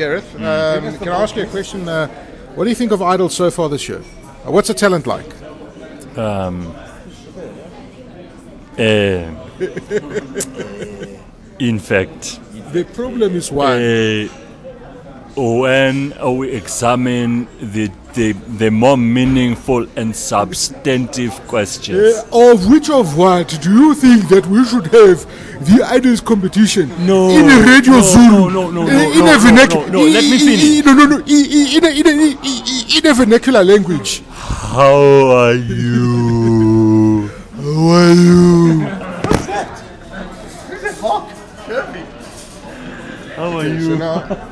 Gareth. Can I ask you a question? What do you think of Idol so far this year? What's the talent like? In fact, The problem is why. when we examine the more meaningful and substantive questions. Of which of what do you think that we should have the Idols competition? No, in a radio no, Zulu. no, no, In no, a vernacular. no, let me finish. In a vernacular language. How are you? How are you? How are So you? now,